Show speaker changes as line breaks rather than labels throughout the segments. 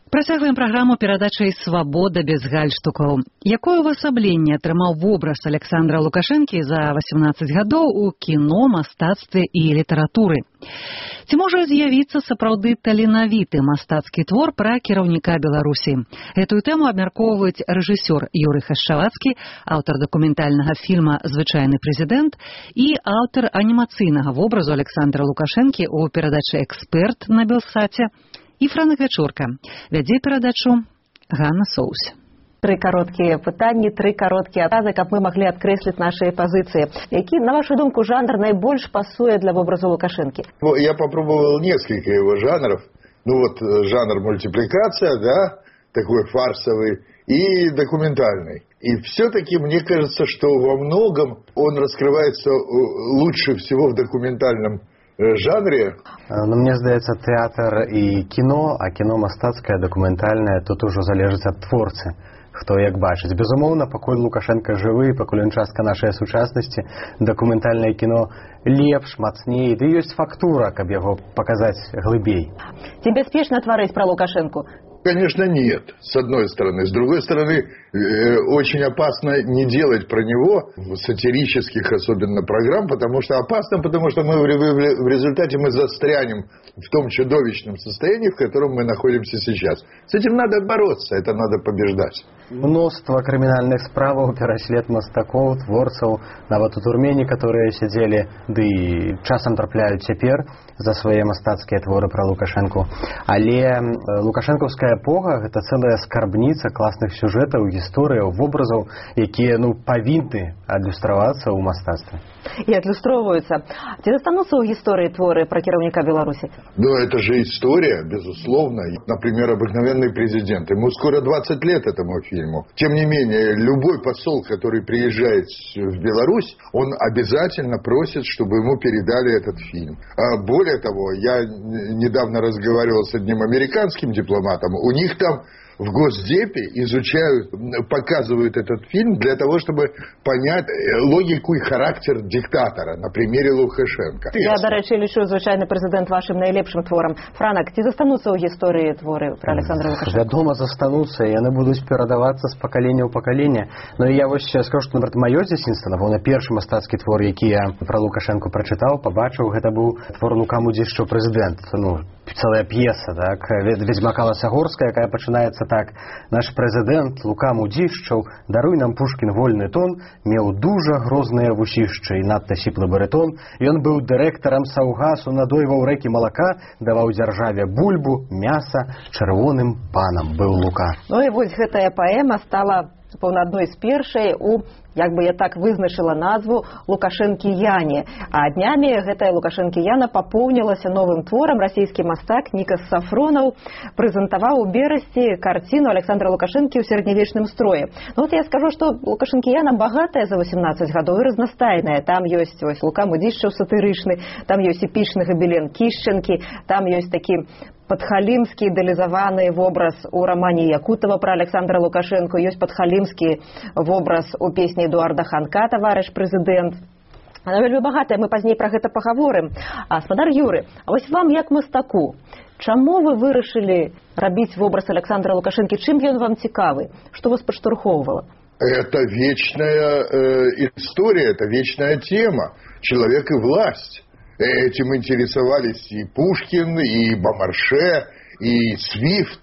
Працягваем праграму перадачай «Свабода без гальштукаў». Якое ўвасабленне атрымаў вобраз Александра Лукашэнкі за 18 гадоў у кіно, мастацтве і літаратуры? Ці можа з'явіцца сапраўды таленавіты мастацкі твор пра кіраўніка Беларусі? Гэтую тэму абмяркоўваюць рэжысёр Юрый Хашчавацкі, аўтар дакументальнага фільма «Звычайны прэзідэнт» і аўтар анімацыйнага вобразу Александра Лукашэнкі ў перадачы «Эксперт» на Белсаце, і Франак Вячорка. Вядзе перадачу Ганна Соус.
Тры кароткія пытанні, тры кароткія адказы, каб мы маглі адкрэсліць нашыя пазіцыі. Які, на вашу думку, жанр найбольш пасуе для вобразу Лукашэнкі?
Я попробовал несколько его жанров. Жанр мультипликация, да, такой фарсовый, и документальный. И все-таки мне кажется, что во многом он раскрывается лучше всего в документальном жанре.
Ну, мне здаецца, тэатр і кіно, а кіно мастацкае, дакументальнае, тут ужо залежыць ад творцы, хто як бачыць. Безумоўна, пакуль Лукашенко жывы, пакуль ён частка нашай сучаснасці, дакументальнае кіно лепш, мацней, ды ёсць фактура, каб яго паказаць глыбей.
Ці бяспечна тварыць пра Лукашэнку?
Конечно, нет, с одной стороны. С другой стороны, очень опасно не делать про него сатирических, особенно программ, потому что мы в результате мы застрянем в том чудовищном состоянии, в котором мы находимся сейчас. С этим надо бороться, это надо побеждать.
Мноства крымінальных справаў, пераслед мастакоў, творцаў, нават у турме некаторыя сядзелі, ды часам трапляюць цяпер за свае мастацкія творы пра Лукашэнку. Але лукашэнкаўская эпоха — гэта цэлая скарбніца класных сюжэтаў, гісторыяў, вобразаў, якія павінны адлюстравацца ў мастацтве.
І адлюстроўваюцца. Ці застануцца ў гісторыі творы пра кіраўніка Беларусі?
Ну, это же история, безусловно. Например, «Обыкновенный президент». Ему скоро 20 лет этому фильму. Тем не менее, любой посол, который приезжает в Беларусь, он обязательно просит, чтобы ему передали этот фильм. Более того, я недавно разговаривал с одним американским дипломатом. У них там в Госдепе изучают, показывают этот фильм для того, чтобы понять логику и характер диктатора на примере Лукашенко.
Я, до речі, лічу «Звычайны прэзідэнт» вашим найлепшым творам. Франак, ці застануцца ў гісторыі творы пра Александра Лукашенко?
Вядома, застануцца, яны будуць перадавацца з пакалення ў пакаленне. Но я вось скажу, што, напрыклад, маё дзяцінства, напэўна, першы мастацкі твор, які я пра Лукашенко прачытаў, пабачыў, гэта быў твор Лука Мудзішчаў «Прэзідэнт». Цэлая п'еса, так, Ведзьмака Ласагорская, якая пачынаецца так: наш прэзідэнт Лука Мудзішчаў, даруй нам Пушкін вольны тон, меў дужа грозныя вусішчы і надта сіплы барытон. Ён быў дырэктарам Саўгасу, надойваў рэкі малака, даваў дзяржаве бульбу, мяса, чырвоным панам быў Лука.
Ну і вось гэтая паэма стала, пэўна, адной з першай у, як бы я так вызначыла назву, «Лукашэнкіяне». А днямі гэтая «Лукашэнкіяна» папоўнілася новым творам. Расійскі мастак Нікас Сафронаў прэзентаваў у берасці карціну Александра Лукашэнкі ў сярэднявечным строі. Я скажу, што «Лукашэнкіяна» багатая за 18 гадоў і разнастайная. Там ёсць Лука Мудзішчаў сатырычны, там ёсць эпічны габелен Кішчанкі, там ёсць такі падхалімскі ідэалізаваны вобраз у рамане Якутова пра Александра Лукашэнку, ёсць падхалімскі вобраз у песні Эдуарда Ханка «Таварыш прэзідэнт». Она вельмі багатая, мы пазней пра гэта пагаворым. Спадар Юры, а вось вам як мастаку, чаму вы вырашылі рабіць вобраз Александра Лукашэнкі? Чым ён вам цікавы? Што вас падштурхоўвала?
Это вечная история, это вечная тема. Человек и власть. Этим интересовались и Пушкин, и Бомарше, и Свифт,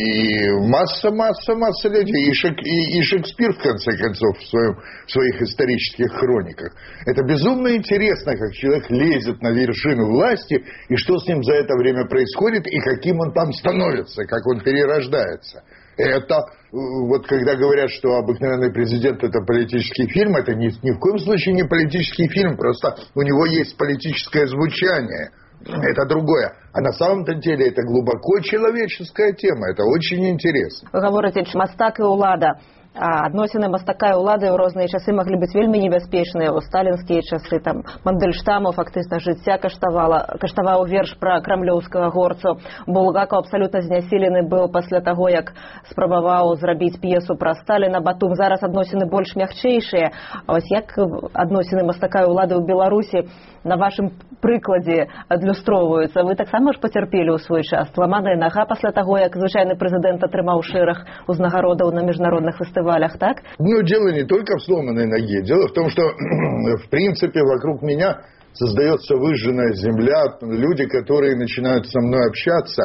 и масса людей, и Шекспир, в конце концов, в своих исторических хрониках. Это безумно интересно, как человек лезет на вершину власти, и что с ним за это время происходит, и каким он там становится, как он перерождается. Это, когда говорят, что «Обыкновенный президент» — это политический фильм, это ни в коем случае не политический фильм, просто у него есть политическое звучание. Это другое. А на самом-то деле это глубоко человеческая тема, это очень интересно.
Вы говорите, мастак и улада. адносіны мастака і ўлады ў розныя часы маглі быць вельмі небяспечныя. У сталінскія часы там Мандельштаму фактычна жыцця каштаваў верш пра крамлёўскага горцу. Булгакаў абсалютна знясілены быў пасля таго, як спрабаваў зрабіць п'есу пра Сталіна. Батум. Зараз адносіны больш мякчэйшыя. А вось як адносіны мастака і ўлады ў Беларусі на вашым прыкладзе адлюстроўваюцца? Вы таксама ж пацярпелі ў свой час. Ламаная нага пасля таго, як звычайны прэзідэнт атрымаў шэраг узнагародаў на міжнародных фестывалях, так?
Ну, дело не только в сломанной ноге. Дело в том, что, в принципе, вокруг меня создается выжженная земля. Люди, которые начинают со мной общаться,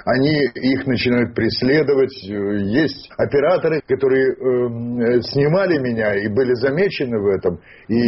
их начинают преследовать. Есть операторы, которые снимали меня и были замечены в этом,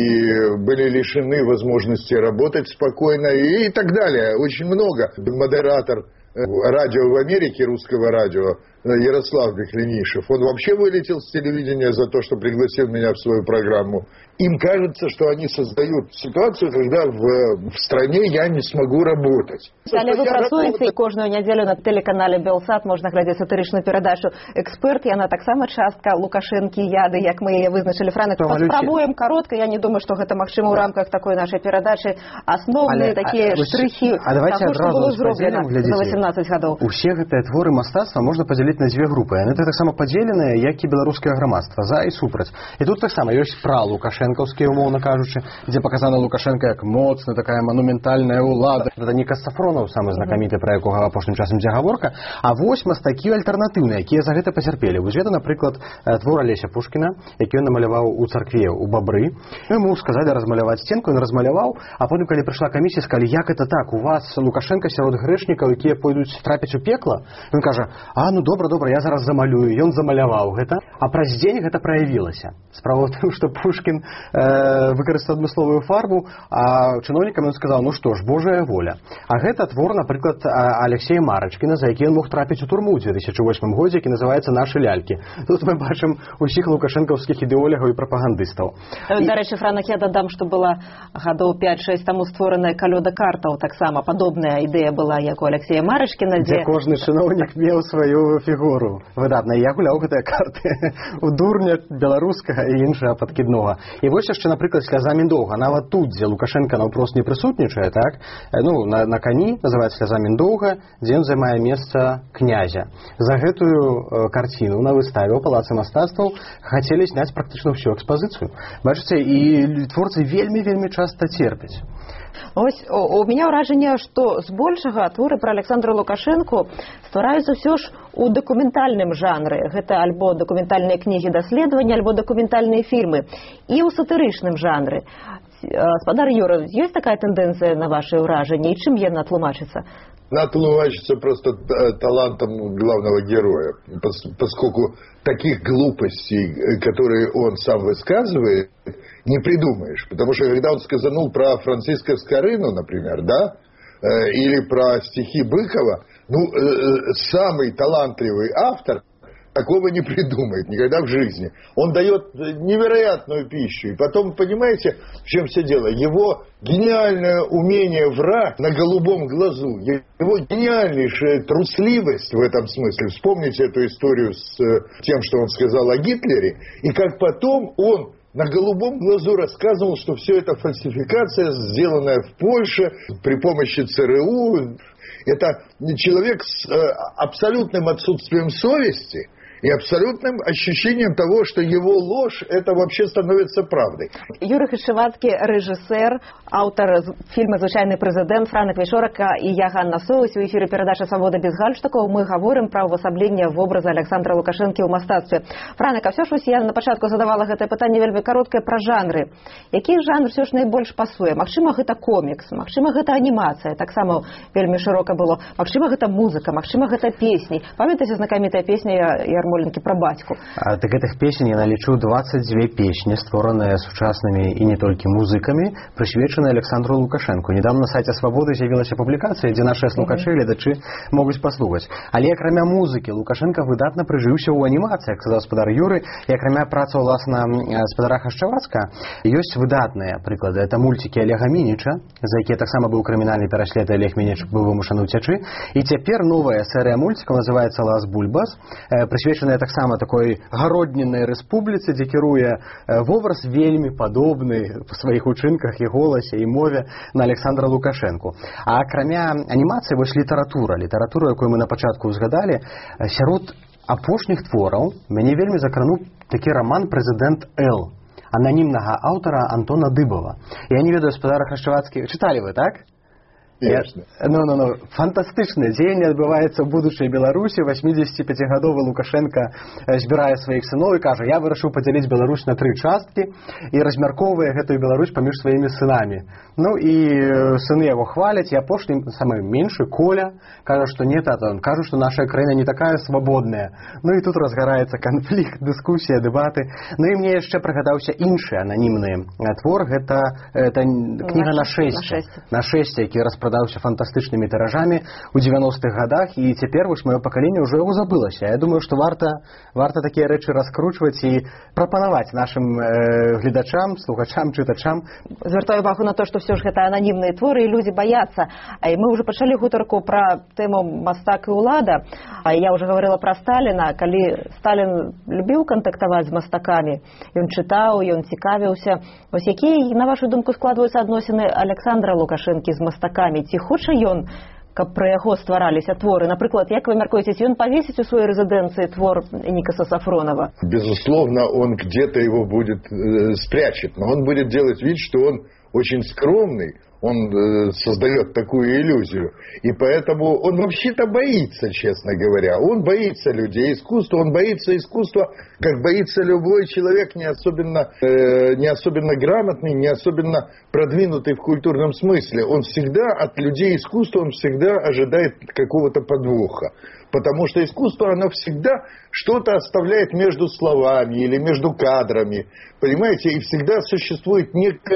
и были лишены возможности работать спокойно, и так далее. Очень много. Модератор радио в Америке, русского радио, Ярослав Бехленишев, он вообще вылетел с телевидения за то, что пригласил меня в свою программу. Им кажется, что они создают ситуацию, когда в стране я не смогу работать.
Але вы працуеце кожную нядзелю на тэлеканале Белсат, можна глядзець сатырычную перадачу «Эксперт», яна таксама частка Лукашэнкі яды, як мы яе вызначылі. Франак, паспрабуем каротка, я не думаю, што гэта магчыма ў рамках такой нашай перадачы. Асноўныя такія штрыхі таго, што было зроблена за 18 гадоў.
Усе гэтыя творы мастацтва можна падзяліць на дзве групы. Яны таксама падзеленыя, як і беларускае грамадства, за і супраць. І тут таксама ёсць пра лукашэнкаўскія, умоўна кажучы, дзе паказана Лукашэнка як моцна, такая манументальная ўлада. Гэта не Кастафронаў, самы знакаміты, пра якога апошнім часам ідзе гаворка, а вось мастакі альтэрнатыўныя, якія за гэта пацярпелі. Вось гэта, напрыклад, твор Алеся Пушкіна, які ён намаляваў у царкве ў Бабры. Яму сказалі размаляваць сценку, ён размаляваў, а потым, калі прыйшла камісія, сказалі, як это так, у вас Лукашэнка сярод грэшнікаў, якія пойдуць трапіць у пекла? Ён кажа, ну добра, я зараз замалюю. Ён замаляваў гэта, а праз дзень гэта праявілася. Справа ў тым, што Пушкін выкарыстаў адмысловую фарбу, а чыноўнікам ён сказаў, ну што ж, Божая воля. А гэта твор, напрыклад, Алексея Марачкіна, за які ён мог трапіць у турму ў 2008 годзе, які называецца «Нашы лялькі». Тут мы бачым усіх лукашэнкаўскіх ідэолягаў і прапагандыстаў.
Дарэчы, Франак, я дадам, што была гадоў 5-6 таму створаная калёда картаў, таксама падобная ідэя была, як у Алексея Марачкіна,
дзе кожны чыноўнік меў сваю фігуру. Выдатна. Я гуляў гэтыя карты у дурня беларускага і іншага падкіднога. І вось яшчэ, напрыклад, «Сляза Міндоўга». Нават тут, дзе Лукашэнка наўпрост не прысутнічае, так? На кані, называецца «Сляза Міндоўга», дзе ён займае месца князя. За гэтую карціну на выставе ў Палацы мастацтваў хацелі зняць практычна ўсю экспазіцыю. Бачыце, і творцы вельмі часта церпяць.
Ось у меня ўражанне, што збольшага творы пра Александра Лукашэнку ствараюцца ўсё ж у дакументальным жанры. Гэта альбо дакументальныя кнігі даследавання, альбо дакументальныя фільмы. І ў сатырычным жанры. Спадар Юра, ёсць такая тэндэнцыя на ваши ўражанні? І чым яна тлумачыцца?
Она тлумачится просто талантом главного героя, поскольку таких глупостей, которые он сам высказывает, не придумаешь. Потому что когда он сказанул про Франциска Скорыну, например, да, или про стихи Быкова, самый талантливый автор такого не придумает никогда в жизни. Он дает невероятную пищу. И потом, понимаете, в чем все дело? Его гениальное умение врать на голубом глазу, его гениальнейшая трусливость в этом смысле. Вспомните эту историю с тем, что он сказал о Гитлере, и как потом он на голубом глазу рассказывал, что все это фальсификация, сделанная в Польше при помощи ЦРУ. Это человек с абсолютным отсутствием совести и абсолютным ощущением того, что его ложь, это вообще становится правдой.
Юрий Хишевацкий, режиссер, автор фильма «Звычайный президент», Франак Вішорака и я, Ганна Соус. В эфире передача «Свобода без гальштуков». Мы говорим про увасабление в образа Александра Лукашэнкі ў мастацтве. Франак, а все ж я на пачатку задавала гэтае пытанне вельмі кароткае пра жанры. Які жанр все ж найбольш пасуе? Магчыма, гэта комікс, магчыма, гэта анімацыя, таксама вельмі шырока было. Магчыма, гэта музыка, магчыма, гэта песні. Памятаеце знакамітая песня Ярмоленкі пра бацьку?
Так гэтых песень я налічу 22 песні, створаныя сучаснымі і не толькі музыкамі, прысвечаныя Александру Лукашэнку. Недавно на сайце «Свободы» з'явілася публікацыя, дзе нашыя слухачы і гледачы могуць паслухаць. Але акрамя музыкі Лукашэнка выдатна прыжыўся ў анімацыях, сказаў спадар Юры, і акрамя працы ўласна спадара Хашчавацка ёсць выдатныя прыклады. Это мульцікі Олега Мініча, за якія таксама быў крымінальны пераслед, Олег Мініч быў вымушаны ўцячы. І цяпер новая серыя мульцікаў называецца «Лас Бульбас», прысвечана прысвечаная таксама такой гародніннай рэспубліцы, дзе кіруе вобраз вельмі падобны па сваіх учынках і голасе і мове на Александра Лукашэнку. А акрамя анімацыі, вось літаратура, якую мы на пачатку ўзгадалі, сярод апошніх твораў мяне вельмі закрануў такі раман «Прэзідэнт Л» ананімнага аўтара Антона Дыбова. Я не ведаю, спадар Храшчавацкі, чыталі вы, так?
Ясно.
Фантастычнае дзеянне адбываецца ў будучай Беларусі. 85-гадовы Лукашенко збірае сваіх сыноў і кажа: я вырашыў падзяліць Беларусь на 3 часткі, і размяркоўвае гэтую Беларусь паміж сваімі сынамі. Ну і сыны яго хваляць, і апошні, самы меншы, Коля, кажа, што не, тата, он кажа, што наша краіна не такая свабодная. Ну і тут разгараецца канфлікт, дыскусія, дэбаты. Ну і мне яшчэ прыгадаўся іншы ананімны твор, гэта кніга «Нашэсце», які распрадаўся фантастычнымі тыражамі ў 90-х гадах, і цяпер вось маё пакаленне ўжо яго забылася. Я думаю, што варта такія рэчы раскручваць і прапанаваць нашым гледачам, слухачам, чытачам.
Звяртаю увагу на то, што все ж гэта ананімныя творы, і людзі баяцца. І мы ўжо пачалі гутарку пра тэму мастак і ўлада. Я ўжо гаварыла пра Сталіна. Калі Сталін любіў кантактаваць з мастакамі, ён чытаў, ён цікавіўся. Вось якія, на вашу думку, складваюцца адносіны Александра Лукашэнкі з мастакамі? Ці хоча ён, каб пра яго ствараліся творы? Напрыклад, як вы мяркуеце, ці ён павесіць у сваёй рэзідэнцыі твор Никаса Сафронова?
Безусловно, он где-то его будет спрячет, но он будет делать вид, что он очень скромный, он создает такую иллюзию. И поэтому он вообще-то боится, честно говоря. Он боится людей искусства, он боится искусства, как боится любой человек, не особенно грамотный, не особенно продвинутый в культурном смысле. Он всегда от людей искусства, он всегда ожидает какого-то подвоха. Потому что искусство, оно всегда что-то оставляет между словами или между кадрами. Понимаете? И всегда существует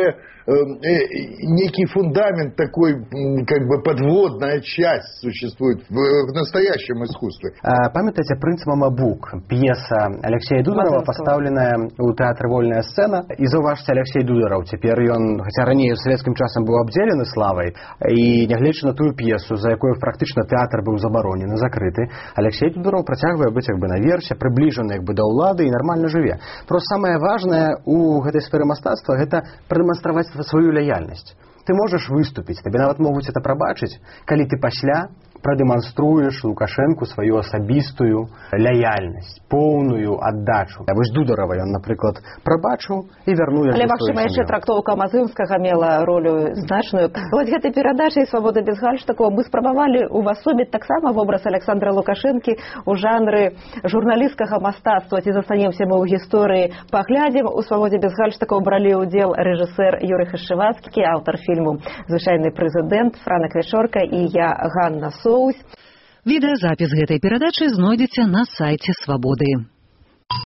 некий фундамент такой, как бы подводная часть существует в настоящем искусстве.
Памятаете «Принц Мамабук», пьеса Алексея Дударова, поставленная у Театра «Вольная сцена». И заўважце, Алексей Дударов, теперь он, хотя ранее советским часом был обделен славой, и нягледзячы на тую пьесу, за якую практично театр был забаронен и закрыты, Алексей Дударов працягвае быць як бы наверсе, прыбліжаны як бы да ўлады і нармальна жыве. Просто самае важнае у гэтай сферы мастацтва гэта прадэманстраваць сваю лаяльнасць. Ты можаш выступіць, табе нават могуць это прабачыць, калі ты пасля прадэманструеш Лукашэнку сваю асабістую лаяльнасць, поўную аддачу. А вось Дударова ён, напрыклад, прабачыў і вярнуў яго.
Але магчыма, яшчэ трактоўка Мазырскага мела ролю значную. Вось гэтай перадачай «Свабода без гальштукаў» мы спрабавалі увасобіць таксама вобраз Александра Лукашэнкі ў жанры журналісцкага мастацтва. Ці застанемся мы ў гісторыі, паглядзім. У «Свабодзе без гальштукаў» бралі ўдзел рэжысэр Юрый Храшчавацкі, аўтар фільму «Звычайны прэзідэнт» Франак Вячорка і я, Ганна Соус.
Відэазапіс гэтай перадачы знойдзеце на сайце «Свабоды».